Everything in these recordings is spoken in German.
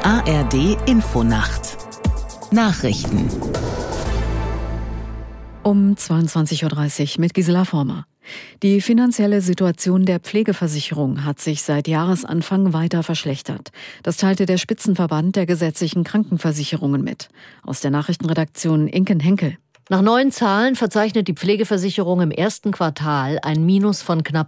ARD Infonacht Nachrichten um 22.30 Uhr mit Gisela Former. Die finanzielle Situation der Pflegeversicherung hat sich seit Jahresanfang weiter verschlechtert. Das teilte der Spitzenverband der gesetzlichen Krankenversicherungen mit. Aus der Nachrichtenredaktion Inken Henkel. Nach neuen Zahlen verzeichnet die Pflegeversicherung im ersten Quartal ein Minus von knapp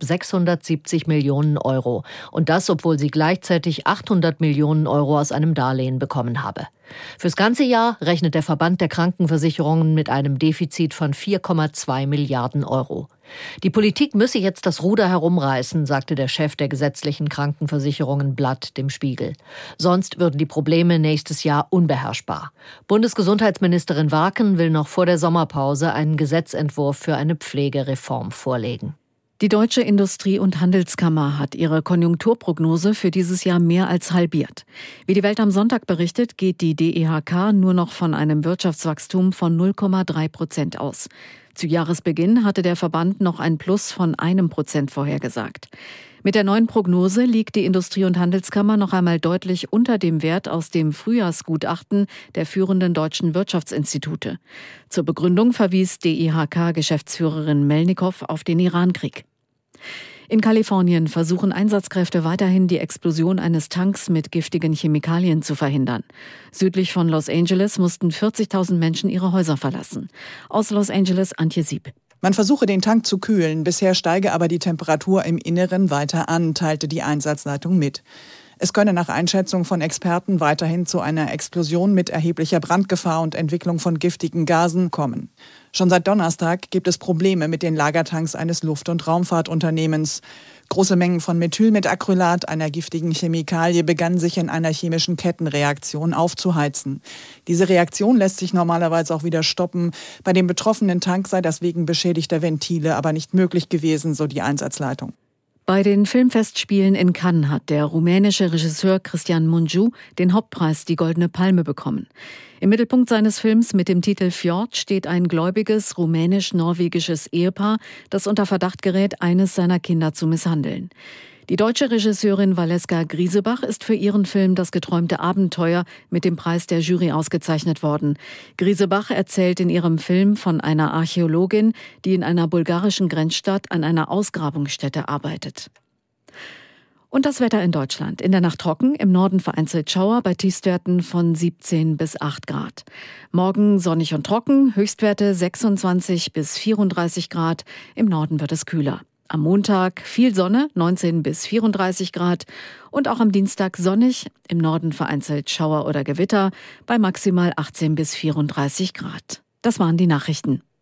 670 Millionen Euro. Und das, obwohl sie gleichzeitig 800 Millionen Euro aus einem Darlehen bekommen habe. Fürs ganze Jahr rechnet der Verband der Krankenversicherungen mit einem Defizit von 4,2 Milliarden Euro. Die Politik müsse jetzt das Ruder herumreißen, sagte der Chef der gesetzlichen Krankenversicherungen Blatt dem Spiegel. Sonst würden die Probleme nächstes Jahr unbeherrschbar. Bundesgesundheitsministerin Warken will noch vor der Sommerpause einen Gesetzentwurf für eine Pflegereform vorlegen. Die Deutsche Industrie- und Handelskammer hat ihre Konjunkturprognose für dieses Jahr mehr als halbiert. Wie die Welt am Sonntag berichtet, geht die DIHK nur noch von einem Wirtschaftswachstum von 0,3% aus. Zu Jahresbeginn hatte der Verband noch ein Plus von 1% vorhergesagt. Mit der neuen Prognose liegt die Industrie- und Handelskammer noch einmal deutlich unter dem Wert aus dem Frühjahrsgutachten der führenden deutschen Wirtschaftsinstitute. Zur Begründung verwies DIHK-Geschäftsführerin Melnikow auf den Irankrieg. In Kalifornien versuchen Einsatzkräfte weiterhin, die Explosion eines Tanks mit giftigen Chemikalien zu verhindern. Südlich von Los Angeles mussten 40.000 Menschen ihre Häuser verlassen. Aus Los Angeles Antje Sieb. Man versuche, den Tank zu kühlen. Bisher steige aber die Temperatur im Inneren weiter an, teilte die Einsatzleitung mit. Es könne nach Einschätzung von Experten weiterhin zu einer Explosion mit erheblicher Brandgefahr und Entwicklung von giftigen Gasen kommen. Schon seit Donnerstag gibt es Probleme mit den Lagertanks eines Luft- und Raumfahrtunternehmens. Große Mengen von Methylmetacrylat, einer giftigen Chemikalie, begannen sich in einer chemischen Kettenreaktion aufzuheizen. Diese Reaktion lässt sich normalerweise auch wieder stoppen. Bei dem betroffenen Tank sei das wegen beschädigter Ventile aber nicht möglich gewesen, so die Einsatzleitung. Bei den Filmfestspielen in Cannes hat der rumänische Regisseur Cristian Mungiu den Hauptpreis, die Goldene Palme, bekommen. Im Mittelpunkt seines Films mit dem Titel Fjord steht ein gläubiges rumänisch-norwegisches Ehepaar, das unter Verdacht gerät, eines seiner Kinder zu misshandeln. Die deutsche Regisseurin Valeska Griesebach ist für ihren Film Das geträumte Abenteuer mit dem Preis der Jury ausgezeichnet worden. Griesebach erzählt in ihrem Film von einer Archäologin, die in einer bulgarischen Grenzstadt an einer Ausgrabungsstätte arbeitet. Und das Wetter in Deutschland. In der Nacht trocken, im Norden vereinzelt Schauer bei Tiefstwerten von 17 bis 8 Grad. Morgen sonnig und trocken, Höchstwerte 26 bis 34 Grad. Im Norden wird es kühler. Am Montag viel Sonne, 19 bis 34 Grad. Und auch am Dienstag sonnig, im Norden vereinzelt Schauer oder Gewitter bei maximal 18 bis 34 Grad. Das waren die Nachrichten.